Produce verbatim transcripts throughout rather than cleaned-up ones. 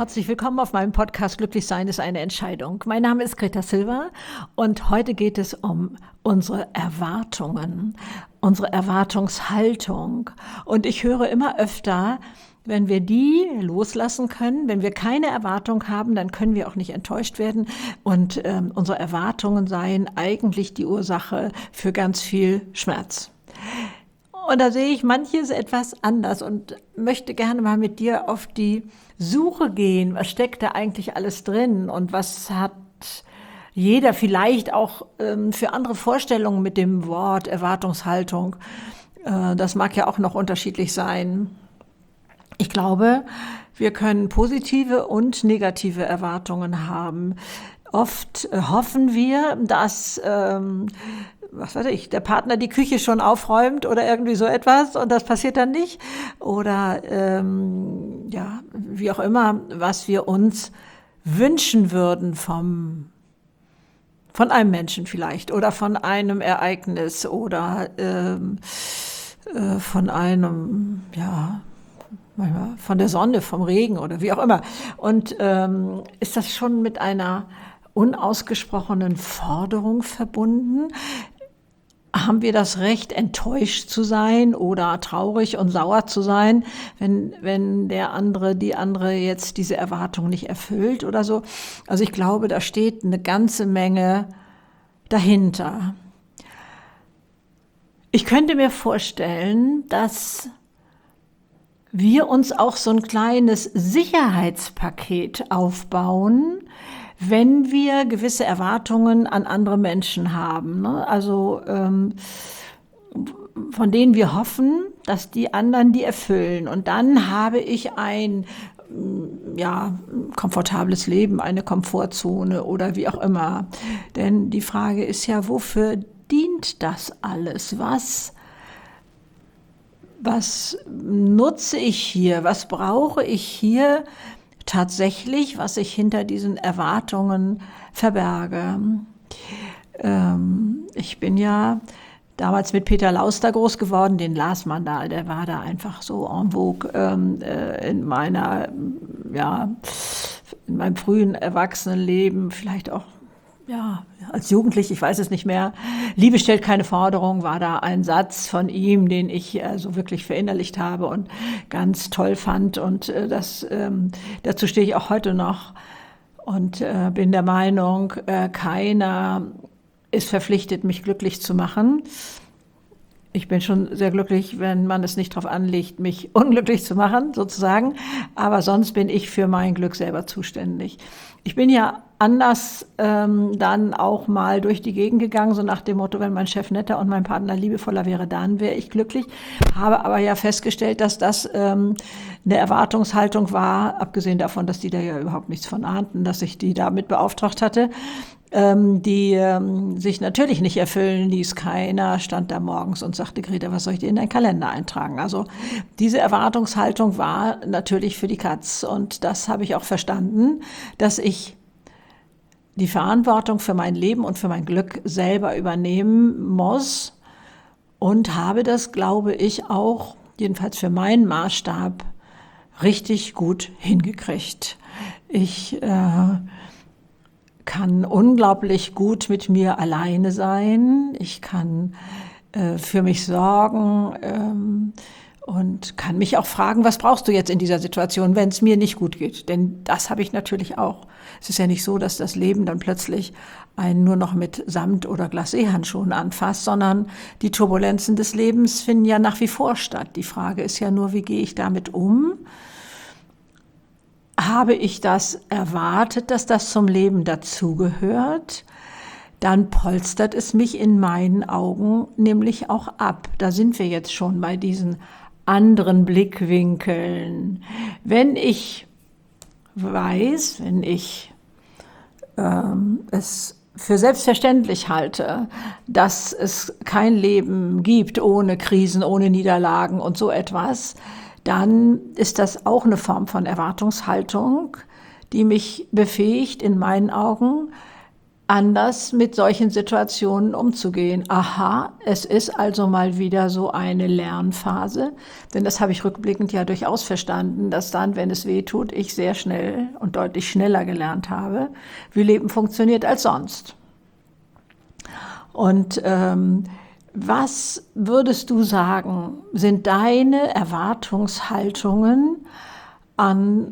herzlich willkommen auf meinem Podcast Glücklich sein ist eine Entscheidung. Mein Name ist Greta Silva und heute geht es um unsere Erwartungen, unsere Erwartungshaltung. Und ich höre immer öfter, wenn wir die loslassen können, wenn wir keine Erwartung haben, dann können wir auch nicht enttäuscht werden. Und ähm, unsere Erwartungen seien eigentlich die Ursache für ganz viel Schmerz. Und da sehe ich manches etwas anders und möchte gerne mal mit dir auf die Suche gehen. Was steckt da eigentlich alles drin und was hat jeder vielleicht auch ähm, für andere Vorstellungen mit dem Wort Erwartungshaltung? Äh, das mag ja auch noch unterschiedlich sein. Ich glaube, wir können positive und negative Erwartungen haben. Oft äh, hoffen wir, dass ähm, was weiß ich, der Partner die Küche schon aufräumt oder irgendwie so etwas und das passiert dann nicht. Oder ähm, ja, wie auch immer, was wir uns wünschen würden vom, von einem Menschen vielleicht oder von einem Ereignis oder ähm, äh, von einem, ja, manchmal von der Sonne, vom Regen oder wie auch immer. Und ähm, ist das schon mit einer unausgesprochenen Forderung verbunden? Haben wir das Recht, enttäuscht zu sein oder traurig und sauer zu sein, wenn, wenn der andere, die andere jetzt diese Erwartung nicht erfüllt oder so? Also ich glaube, da steht eine ganze Menge dahinter. Ich könnte mir vorstellen, dass wir uns auch so ein kleines Sicherheitspaket aufbauen, wenn wir gewisse Erwartungen an andere Menschen haben, ne? Also ähm, von denen wir hoffen, dass die anderen die erfüllen. Und dann habe ich ein ja, komfortables Leben, eine Komfortzone oder wie auch immer. Denn die Frage ist ja, wofür dient das alles? Was, was nutze ich hier? Was brauche ich hier tatsächlich, was ich hinter diesen Erwartungen verberge? Ähm, ich bin ja damals mit Peter Lauster groß geworden, den las man da, der war da einfach so en vogue ähm, äh, in meiner, ja, in meinem frühen Erwachsenenleben, vielleicht auch ja, als Jugendlich, ich weiß es nicht mehr. Liebe stellt keine Forderung, war da ein Satz von ihm, den ich äh, so wirklich verinnerlicht habe und ganz toll fand. Und äh, das, ähm, dazu stehe ich auch heute noch und äh, bin der Meinung, äh, keiner ist verpflichtet, mich glücklich zu machen. Ich bin schon sehr glücklich, wenn man es nicht darauf anlegt, mich unglücklich zu machen, sozusagen. Aber sonst bin ich für mein Glück selber zuständig. Ich bin ja anders ähm, dann auch mal durch die Gegend gegangen, so nach dem Motto, wenn mein Chef netter und mein Partner liebevoller wäre, dann wäre ich glücklich. Habe aber ja festgestellt, dass das ähm, eine Erwartungshaltung war, abgesehen davon, dass die da ja überhaupt nichts von ahnten, dass ich die damit beauftragt hatte, ähm, die ähm, sich natürlich nicht erfüllen ließ. Keiner stand da morgens und sagte, Greta, was soll ich dir in deinen Kalender eintragen? Also diese Erwartungshaltung war natürlich für die Katz. Und das habe ich auch verstanden, dass ich die Verantwortung für mein Leben und für mein Glück selber übernehmen muss und habe das, glaube ich, auch, jedenfalls für meinen Maßstab, richtig gut hingekriegt. Ich äh, kann unglaublich gut mit mir alleine sein. Ich kann äh, für mich sorgen ähm, und kann mich auch fragen, was brauchst du jetzt in dieser Situation, wenn es mir nicht gut geht? Denn das habe ich natürlich auch. Es ist ja nicht so, dass das Leben dann plötzlich einen nur noch mit Samt- oder Glacé-Handschuhen anfasst, sondern die Turbulenzen des Lebens finden ja nach wie vor statt. Die Frage ist ja nur, wie gehe ich damit um? Habe ich das erwartet, dass das zum Leben dazugehört? Dann polstert es mich in meinen Augen nämlich auch ab. Da sind wir jetzt schon bei diesen anderen Blickwinkeln. Wenn ich weiß, wenn ich ähm, es für selbstverständlich halte, dass es kein Leben gibt ohne Krisen, ohne Niederlagen und so etwas, dann ist das auch eine Form von Erwartungshaltung, die mich befähigt, in meinen Augen anders mit solchen Situationen umzugehen. Aha, es ist also mal wieder so eine Lernphase, denn das habe ich rückblickend ja durchaus verstanden, dass dann, wenn es weh tut, ich sehr schnell und deutlich schneller gelernt habe, wie Leben funktioniert als sonst. Und ähm, was würdest du sagen, sind deine Erwartungshaltungen an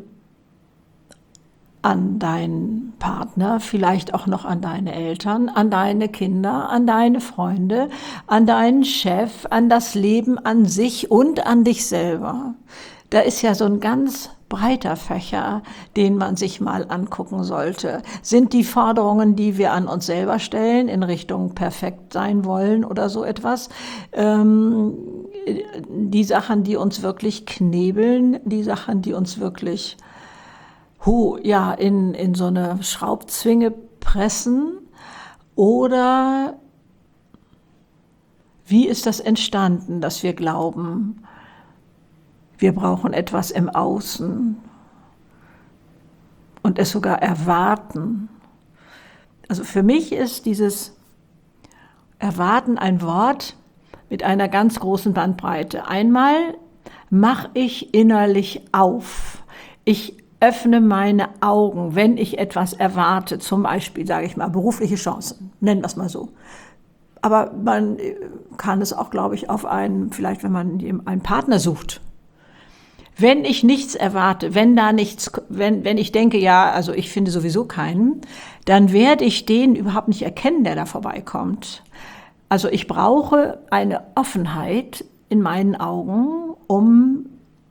an deinen Partner, vielleicht auch noch an deine Eltern, an deine Kinder, an deine Freunde, an deinen Chef, an das Leben an sich und an dich selber? Da ist ja so ein ganz breiter Fächer, den man sich mal angucken sollte. Sind die Forderungen, die wir an uns selber stellen, in Richtung perfekt sein wollen oder so etwas, ähm, die Sachen, die uns wirklich knebeln, die Sachen, die uns wirklich hu, ja, in, in so eine Schraubzwinge pressen? Oder wie ist das entstanden, dass wir glauben, wir brauchen etwas im Außen und es sogar erwarten? Also für mich ist dieses Erwarten ein Wort mit einer ganz großen Bandbreite. Einmal mache ich innerlich auf. Ich öffne meine Augen, wenn ich etwas erwarte, zum Beispiel, sage ich mal, berufliche Chancen, nennen wir es mal so. Aber man kann es auch, glaube ich, auf einen, vielleicht wenn man einen Partner sucht. Wenn ich nichts erwarte, wenn da nichts, wenn, wenn ich denke, ja, also ich finde sowieso keinen, dann werde ich den überhaupt nicht erkennen, der da vorbeikommt. Also ich brauche eine Offenheit in meinen Augen, um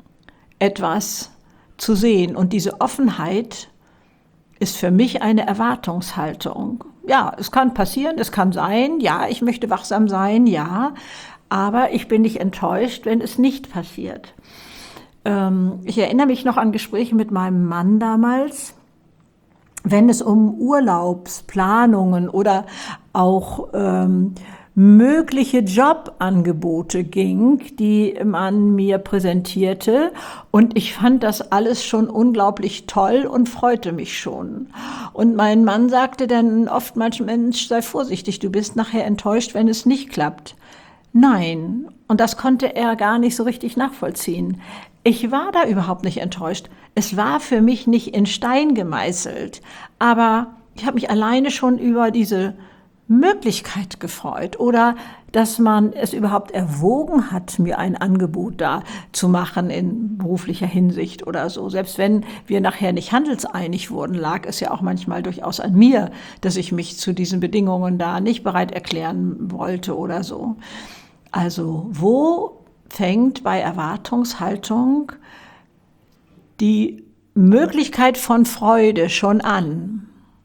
etwas zu sehen. Und diese Offenheit ist für mich eine Erwartungshaltung. Ja, es kann passieren, es kann sein, ja, ich möchte wachsam sein, ja, aber ich bin nicht enttäuscht, wenn es nicht passiert. Ähm, ich erinnere mich noch an Gespräche mit meinem Mann damals, wenn es um Urlaubsplanungen oder auch ähm, mögliche Jobangebote ging, die man mir präsentierte. Und ich fand das alles schon unglaublich toll und freute mich schon. Und mein Mann sagte dann oftmals, Mensch, sei vorsichtig, du bist nachher enttäuscht, wenn es nicht klappt. Nein, und das konnte er gar nicht so richtig nachvollziehen. Ich war da überhaupt nicht enttäuscht. Es war für mich nicht in Stein gemeißelt. Aber ich habe mich alleine schon über diese Möglichkeit gefreut oder dass man es überhaupt erwogen hat, mir ein Angebot da zu machen in beruflicher Hinsicht oder so. Selbst wenn wir nachher nicht handelseinig wurden, lag es ja auch manchmal durchaus an mir, dass ich mich zu diesen Bedingungen da nicht bereit erklären wollte oder so. Also wo fängt bei Erwartungshaltung die Möglichkeit von Freude schon an?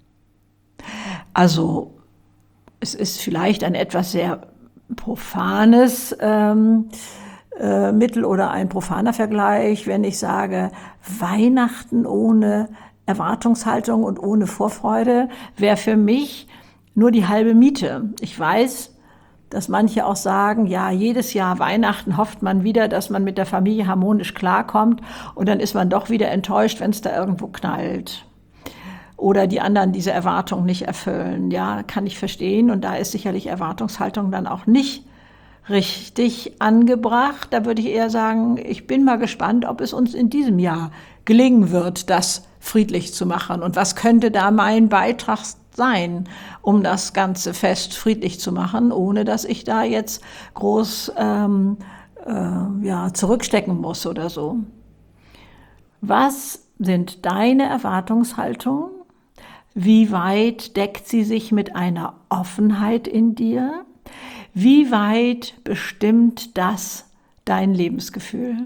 Also es ist vielleicht ein etwas sehr profanes ähm, äh, Mittel oder ein profaner Vergleich, wenn ich sage, Weihnachten ohne Erwartungshaltung und ohne Vorfreude wäre für mich nur die halbe Miete. Ich weiß, dass manche auch sagen, ja, jedes Jahr Weihnachten hofft man wieder, dass man mit der Familie harmonisch klarkommt und dann ist man doch wieder enttäuscht, wenn es da irgendwo knallt. Oder die anderen diese Erwartung nicht erfüllen. Ja, kann ich verstehen. Und da ist sicherlich Erwartungshaltung dann auch nicht richtig angebracht. Da würde ich eher sagen, ich bin mal gespannt, ob es uns in diesem Jahr gelingen wird, das friedlich zu machen. Und was könnte da mein Beitrag sein, um das ganze Fest friedlich zu machen, ohne dass ich da jetzt groß ähm, äh, ja, zurückstecken muss oder so. Was sind deine Erwartungshaltungen? Wie weit deckt sie sich mit einer Offenheit in dir? Wie weit bestimmt das dein Lebensgefühl?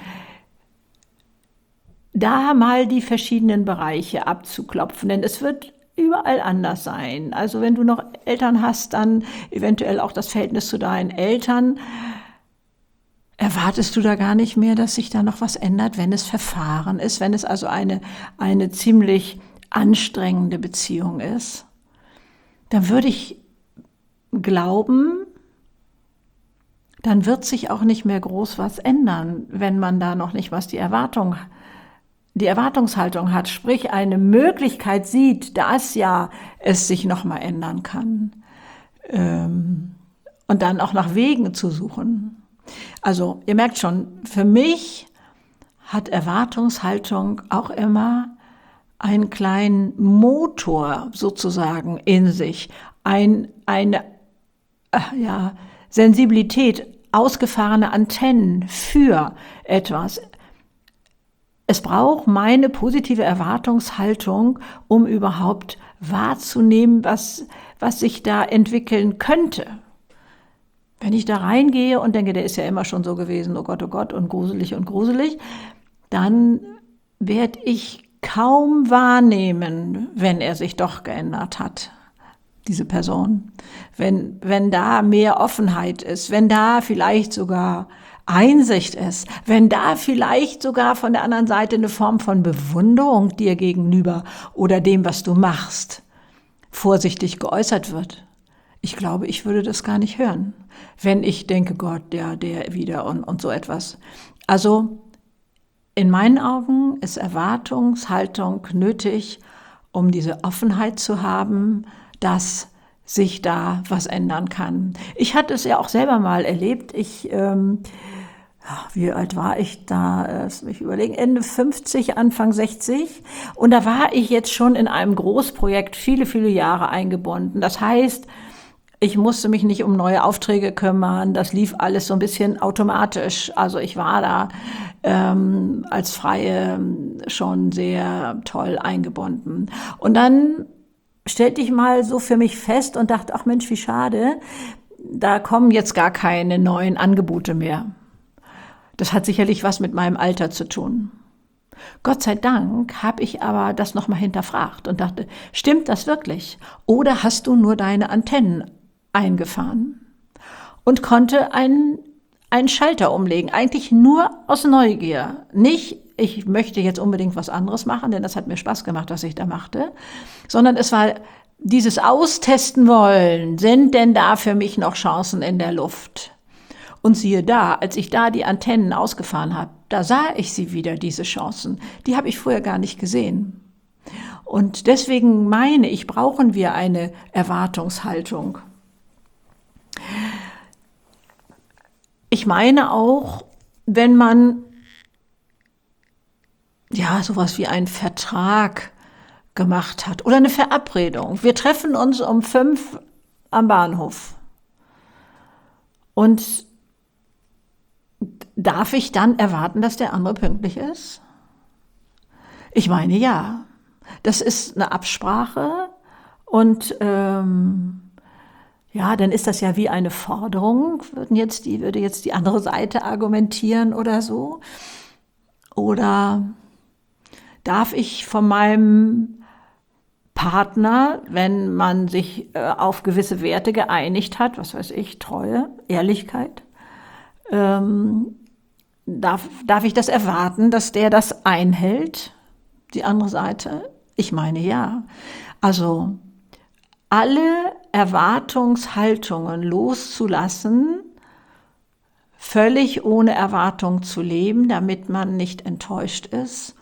Da mal die verschiedenen Bereiche abzuklopfen, denn es wird überall anders sein. Also wenn du noch Eltern hast, dann eventuell auch das Verhältnis zu deinen Eltern. Erwartest du da gar nicht mehr, dass sich da noch was ändert, wenn es Verfahren ist, wenn es also eine, eine ziemlich anstrengende Beziehung ist? Dann würde ich glauben, dann wird sich auch nicht mehr groß was ändern, wenn man da noch nicht was die Erwartung die Erwartungshaltung hat, sprich eine Möglichkeit sieht, dass ja es sich nochmal ändern kann, ähm, und dann auch nach Wegen zu suchen. Also ihr merkt schon, für mich hat Erwartungshaltung auch immer einen kleinen Motor sozusagen in sich, ein, eine äh, ja, Sensibilität, ausgefahrene Antennen für etwas. Es braucht meine positive Erwartungshaltung, um überhaupt wahrzunehmen, was, was sich da entwickeln könnte. Wenn ich da reingehe und denke, der ist ja immer schon so gewesen, oh Gott, oh Gott, und gruselig und gruselig, dann werde ich kaum wahrnehmen, wenn er sich doch geändert hat, diese Person. Wenn, wenn da mehr Offenheit ist, wenn da vielleicht sogar Einsicht ist, wenn da vielleicht sogar von der anderen Seite eine Form von Bewunderung dir gegenüber oder dem, was du machst, vorsichtig geäußert wird. Ich glaube, ich würde das gar nicht hören, wenn ich denke, Gott, der, der wieder und, und so etwas. Also in meinen Augen ist Erwartungshaltung nötig, um diese Offenheit zu haben, dass sich da was ändern kann. Ich hatte es ja auch selber mal erlebt. Ich, ähm, wie alt war ich da? Lass mich überlegen, Ende fünfzig, Anfang sechzig. Und da war ich jetzt schon in einem Großprojekt viele, viele Jahre eingebunden. Das heißt, ich musste mich nicht um neue Aufträge kümmern. Das lief alles so ein bisschen automatisch. Also ich war da ähm, als Freie schon sehr toll eingebunden. Und dann stellte ich mal so für mich fest und dachte, ach Mensch, wie schade, da kommen jetzt gar keine neuen Angebote mehr. Das hat sicherlich was mit meinem Alter zu tun. Gott sei Dank habe ich aber das nochmal hinterfragt und dachte, stimmt das wirklich? Oder hast du nur deine Antennen eingefahren? Und konnte einen, einen Schalter umlegen, eigentlich nur aus Neugier. Nicht, ich möchte jetzt unbedingt was anderes machen, denn das hat mir Spaß gemacht, was ich da machte, sondern es war dieses Austesten wollen, sind denn da für mich noch Chancen in der Luft? Und siehe da, als ich da die Antennen ausgefahren habe, da sah ich sie wieder, diese Chancen. Die habe ich vorher gar nicht gesehen. Und deswegen meine ich, brauchen wir eine Erwartungshaltung. Ich meine auch, wenn man ja sowas wie einen Vertrag gemacht hat oder eine Verabredung. Wir treffen uns um fünf am Bahnhof. Und darf ich dann erwarten, dass der andere pünktlich ist? Ich meine, ja. Das ist eine Absprache und ähm, ja, dann ist das ja wie eine Forderung, würden jetzt die, würde jetzt die andere Seite argumentieren oder so. Oder darf ich von meinem Partner, wenn man sich äh, auf gewisse Werte geeinigt hat, was weiß ich, Treue, Ehrlichkeit, ähm, darf, darf ich das erwarten, dass der das einhält, die andere Seite? Ich meine, ja. Also alle Erwartungshaltungen loszulassen, völlig ohne Erwartung zu leben, damit man nicht enttäuscht ist,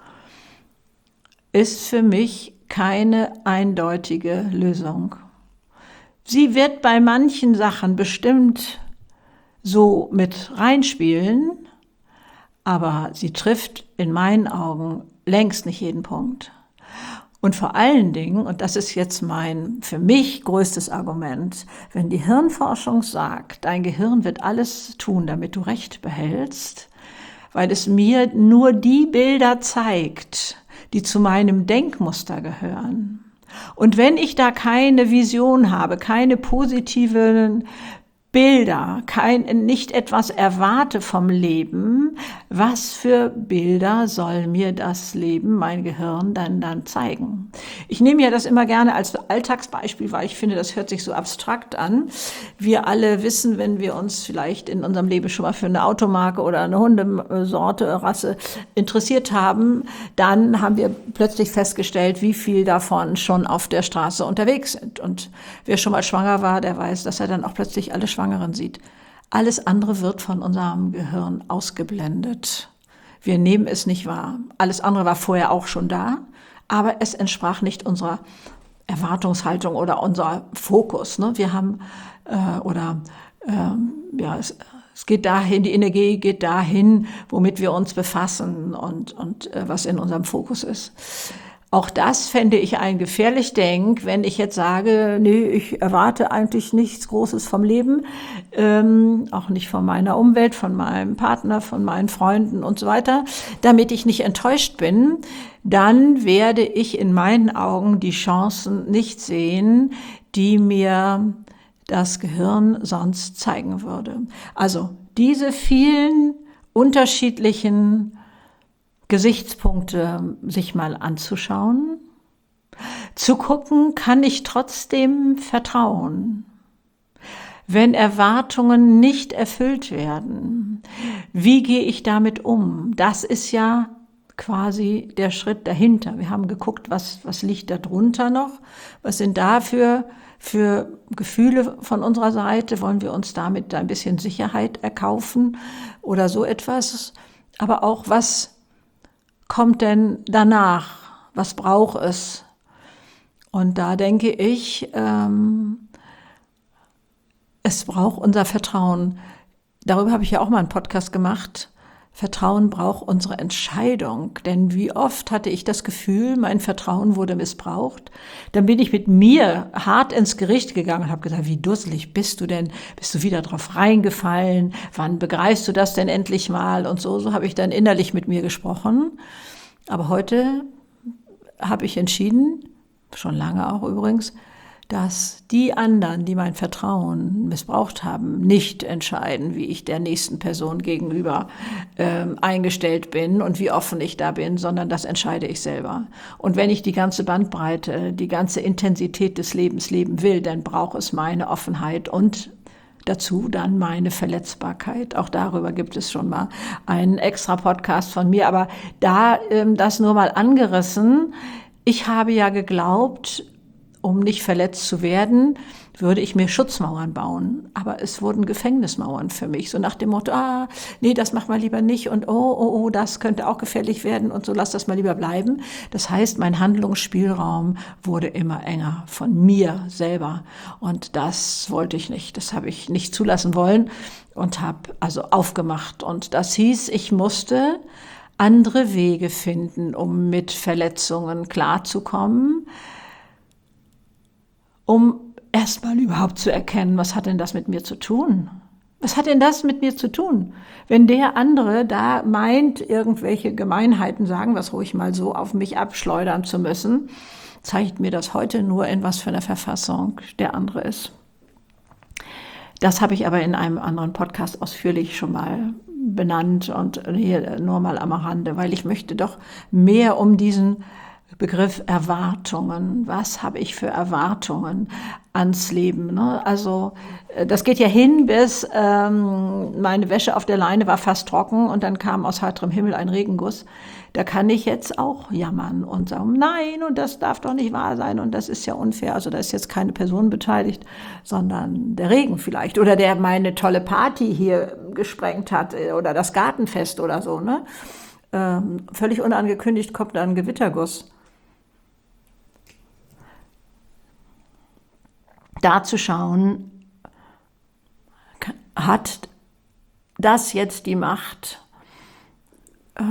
ist für mich keine eindeutige Lösung. Sie wird bei manchen Sachen bestimmt so mit reinspielen, aber sie trifft in meinen Augen längst nicht jeden Punkt. Und vor allen Dingen, und das ist jetzt mein für mich größtes Argument, wenn die Hirnforschung sagt, dein Gehirn wird alles tun, damit du Recht behältst, weil es mir nur die Bilder zeigt, die zu meinem Denkmuster gehören. Und wenn ich da keine Vision habe, keine positiven Bilder, kein, nicht etwas erwarte vom Leben, was für Bilder soll mir das Leben, mein Gehirn dann, dann zeigen? Ich nehme ja das immer gerne als Alltagsbeispiel, weil ich finde, das hört sich so abstrakt an. Wir alle wissen, wenn wir uns vielleicht in unserem Leben schon mal für eine Automarke oder eine Hundesorte, Rasse interessiert haben, dann haben wir plötzlich festgestellt, wie viel davon schon auf der Straße unterwegs sind. Und wer schon mal schwanger war, der weiß, dass er dann auch plötzlich alle Schwangeren sieht. Alles andere wird von unserem Gehirn ausgeblendet. Wir nehmen es nicht wahr. Alles andere war vorher auch schon da, aber es entsprach nicht unserer Erwartungshaltung oder unser Fokus. Ne? Wir haben, äh, oder ähm, ja, es, es geht dahin, die Energie geht dahin, womit wir uns befassen und, und äh, was in unserem Fokus ist. Auch das fände ich ein gefährlich Denk, wenn ich jetzt sage, nee, ich erwarte eigentlich nichts Großes vom Leben, ähm, auch nicht von meiner Umwelt, von meinem Partner, von meinen Freunden und so weiter, damit ich nicht enttäuscht bin, dann werde ich in meinen Augen die Chancen nicht sehen, die mir das Gehirn sonst zeigen würde. Also diese vielen unterschiedlichen Gesichtspunkte sich mal anzuschauen, zu gucken, kann ich trotzdem vertrauen, wenn Erwartungen nicht erfüllt werden. Wie gehe ich damit um? Das ist ja quasi der Schritt dahinter. Wir haben geguckt, was, was liegt da drunter noch? Was sind da für, für Gefühle von unserer Seite? Wollen wir uns damit ein bisschen Sicherheit erkaufen oder so etwas? Aber auch, was kommt denn danach? Was braucht es? Und da denke ich, ähm, es braucht unser Vertrauen. Darüber habe ich ja auch mal einen Podcast gemacht. Vertrauen braucht unsere Entscheidung. Denn wie oft hatte ich das Gefühl, mein Vertrauen wurde missbraucht. Dann bin ich mit mir hart ins Gericht gegangen und habe gesagt, wie dusselig bist du denn? Bist du wieder drauf reingefallen? Wann begreifst du das denn endlich mal? Und so, so habe ich dann innerlich mit mir gesprochen. Aber heute habe ich entschieden, schon lange auch übrigens, dass die anderen, die mein Vertrauen missbraucht haben, nicht entscheiden, wie ich der nächsten Person gegenüber äh, eingestellt bin und wie offen ich da bin, sondern das entscheide ich selber. Und wenn ich die ganze Bandbreite, die ganze Intensität des Lebens leben will, dann braucht es meine Offenheit und dazu dann meine Verletzbarkeit. Auch darüber gibt es schon mal einen extra Podcast von mir, aber da ähm, das nur mal angerissen. Ich habe ja geglaubt, um nicht verletzt zu werden, würde ich mir Schutzmauern bauen. Aber es wurden Gefängnismauern für mich. So nach dem Motto, ah, nee, das mach mal lieber nicht und oh, oh, oh, das könnte auch gefährlich werden und so, lass das mal lieber bleiben. Das heißt, mein Handlungsspielraum wurde immer enger von mir selber. Und das wollte ich nicht. Das habe ich nicht zulassen wollen und habe also aufgemacht. Und das hieß, ich musste andere Wege finden, um mit Verletzungen klarzukommen, um erstmal überhaupt zu erkennen, was hat denn das mit mir zu tun? Was hat denn das mit mir zu tun? Wenn der andere da meint, irgendwelche Gemeinheiten, sagen wir es ruhig mal so, auf mich abschleudern zu müssen, zeigt mir das heute nur, in was für einer Verfassung der andere ist. Das habe ich aber in einem anderen Podcast ausführlich schon mal benannt und hier nur mal am Rande, weil ich möchte doch mehr um diesen Begriff Erwartungen. Was habe ich für Erwartungen ans Leben? Ne? Also das geht ja hin bis ähm, meine Wäsche auf der Leine war fast trocken und dann kam aus heiterem Himmel ein Regenguss. Da kann ich jetzt auch jammern und sagen, nein, und das darf doch nicht wahr sein und das ist ja unfair. Also da ist jetzt keine Person beteiligt, sondern der Regen vielleicht oder der meine tolle Party hier gesprengt hat oder das Gartenfest oder so. Ne? Ähm, völlig unangekündigt kommt da ein Gewitterguss. Da zu schauen, hat das jetzt die Macht, äh,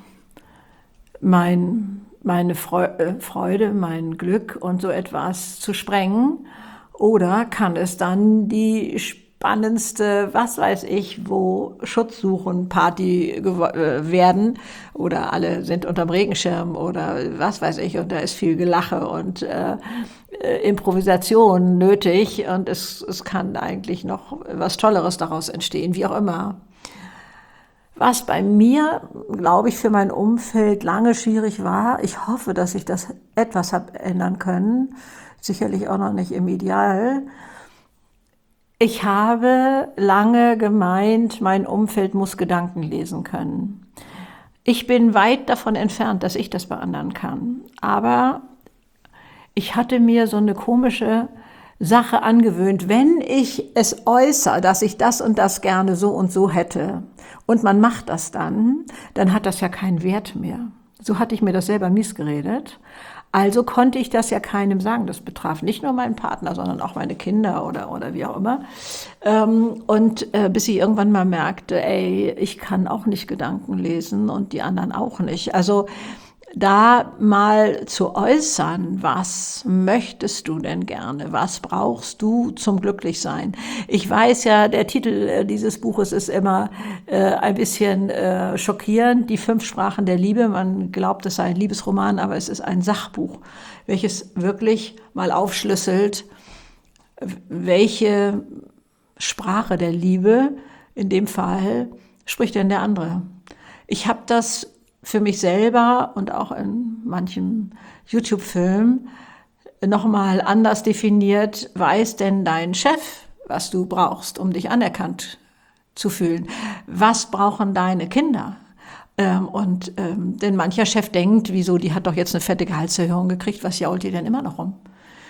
mein, meine Freude, mein Glück und so etwas zu sprengen? Oder kann es dann die spannendste, was weiß ich, wo Schutzsuchen Party werden oder alle sind unterm Regenschirm oder was weiß ich und da ist viel Gelache und äh, Improvisation nötig und es, es kann eigentlich noch was Tolleres daraus entstehen, wie auch immer. Was bei mir, glaube ich, für mein Umfeld lange schwierig war, ich hoffe, dass ich das etwas habe ändern können, sicherlich auch noch nicht im Ideal. Ich habe lange gemeint, mein Umfeld muss Gedanken lesen können. Ich bin weit davon entfernt, dass ich das bei anderen kann, aber ich hatte mir so eine komische Sache angewöhnt, wenn ich es äußere, dass ich das und das gerne so und so hätte und man macht das dann, dann hat das ja keinen Wert mehr. So hatte ich mir das selber mies geredet. Also konnte ich das ja keinem sagen. Das betraf nicht nur meinen Partner, sondern auch meine Kinder oder, oder wie auch immer. Und äh, bis ich irgendwann mal merkte, ey, ich kann auch nicht Gedanken lesen und die anderen auch nicht. Also da mal zu äußern, was möchtest du denn gerne? Was brauchst du zum Glücklichsein? Ich weiß ja, der Titel dieses Buches ist immer äh, ein bisschen äh, schockierend, die fünf Sprachen der Liebe. Man glaubt, es sei ein Liebesroman, aber es ist ein Sachbuch, welches wirklich mal aufschlüsselt, welche Sprache der Liebe, in dem Fall, spricht denn der andere. Ich habe das für mich selber und auch in manchen YouTube-Filmen nochmal anders definiert. Weiß denn dein Chef, was du brauchst, um dich anerkannt zu fühlen? Was brauchen deine Kinder? Ähm, und ähm, denn mancher Chef denkt, wieso, die hat doch jetzt eine fette Gehaltserhöhung gekriegt, was jault die denn immer noch rum?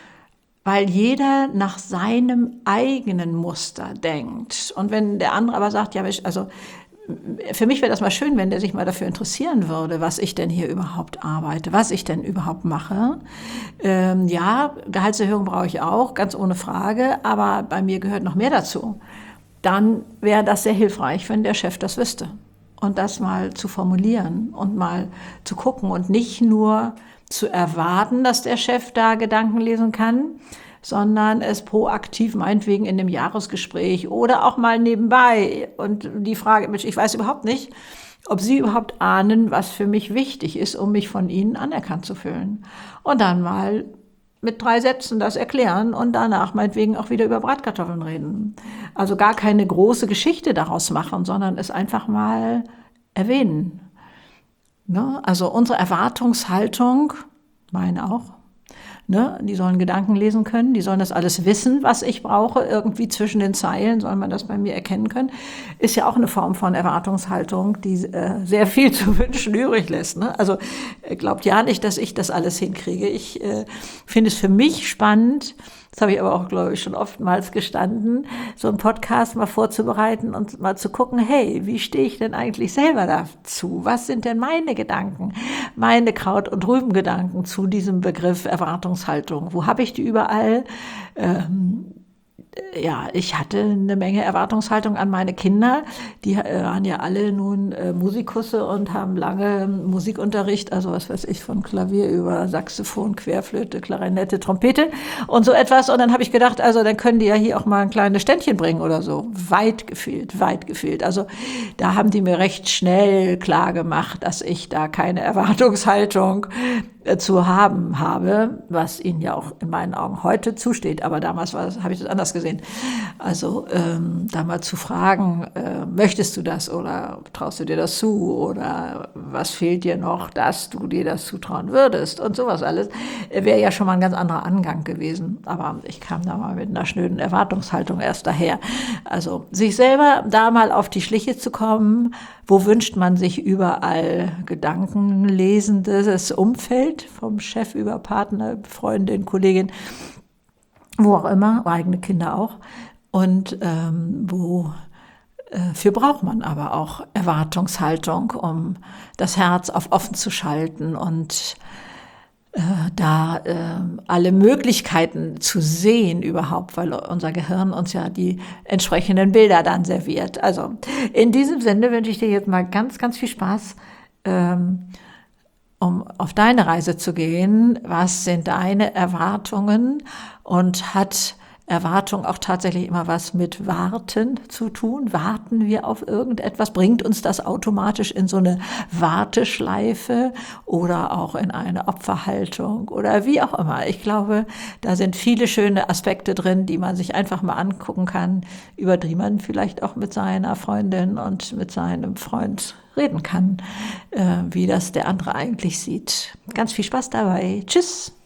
Weil jeder nach seinem eigenen Muster denkt. Und wenn der andere aber sagt, ja, also für mich wäre das mal schön, wenn der sich mal dafür interessieren würde, was ich denn hier überhaupt arbeite, was ich denn überhaupt mache. Ähm, ja, Gehaltserhöhung brauche ich auch, ganz ohne Frage, aber bei mir gehört noch mehr dazu. Dann wäre das sehr hilfreich, wenn der Chef das wüsste. Und das mal zu formulieren und mal zu gucken und nicht nur zu erwarten, dass der Chef da Gedanken lesen kann, sondern es proaktiv meinetwegen in einem Jahresgespräch oder auch mal nebenbei. Und die Frage, Mensch, ich weiß überhaupt nicht, ob Sie überhaupt ahnen, was für mich wichtig ist, um mich von Ihnen anerkannt zu fühlen. Und dann mal mit drei Sätzen das erklären und danach meinetwegen auch wieder über Bratkartoffeln reden. Also gar keine große Geschichte daraus machen, sondern es einfach mal erwähnen. Ne? Also unsere Erwartungshaltung, meine auch, ne? Die sollen Gedanken lesen können, die sollen das alles wissen, was ich brauche, irgendwie zwischen den Zeilen soll man das bei mir erkennen können, ist ja auch eine Form von Erwartungshaltung, die äh, sehr viel zu wünschen übrig lässt. Ne? Also äh, glaubt ja nicht, dass ich das alles hinkriege. Ich äh, finde es für mich spannend, das habe ich aber auch, glaube ich, schon oftmals gestanden, so einen Podcast mal vorzubereiten und mal zu gucken, hey, wie stehe ich denn eigentlich selber dazu? Was sind denn meine Gedanken, meine Kraut- und Rübengedanken zu diesem Begriff Erwartungshaltung? Wo habe ich die überall? Ähm, ja, ich hatte eine Menge Erwartungshaltung an meine Kinder. Die äh, waren ja alle nun äh, Musikusse und haben lange Musikunterricht, also was weiß ich, von Klavier über Saxophon, Querflöte, Klarinette, Trompete und so etwas. Und dann habe ich gedacht, also dann können die ja hier auch mal ein kleines Ständchen bringen oder so. Weit gefehlt, weit gefehlt. Also da haben die mir recht schnell klar gemacht, dass ich da keine Erwartungshaltung zu haben habe, was ihnen ja auch in meinen Augen heute zusteht. Aber damals war das, habe ich das anders gesehen. Also ähm, da mal zu fragen, äh, möchtest du das oder traust du dir das zu oder was fehlt dir noch, dass du dir das zutrauen würdest und sowas alles, wäre ja schon mal ein ganz anderer Angang gewesen. Aber ich kam da mal mit einer schnöden Erwartungshaltung erst daher. Also sich selber da mal auf die Schliche zu kommen, wo wünscht man sich überall gedankenlesendes Umfeld, vom Chef über Partner, Freundin, Kollegin, wo auch immer, eigene Kinder auch. Und ähm, wo äh, für braucht man aber auch Erwartungshaltung, um das Herz auf offen zu schalten und äh, da äh, alle Möglichkeiten zu sehen überhaupt, weil unser Gehirn uns ja die entsprechenden Bilder dann serviert. Also in diesem Sinne wünsche ich dir jetzt mal ganz, ganz viel Spaß, ähm, um auf deine Reise zu gehen. Was sind deine Erwartungen und hat Erwartung auch tatsächlich immer was mit Warten zu tun? Warten wir auf irgendetwas? Bringt uns das automatisch in so eine Warteschleife oder auch in eine Opferhaltung oder wie auch immer? Ich glaube, da sind viele schöne Aspekte drin, die man sich einfach mal angucken kann, über die man vielleicht auch mit seiner Freundin und mit seinem Freund reden kann, wie das der andere eigentlich sieht. Ganz viel Spaß dabei. Tschüss!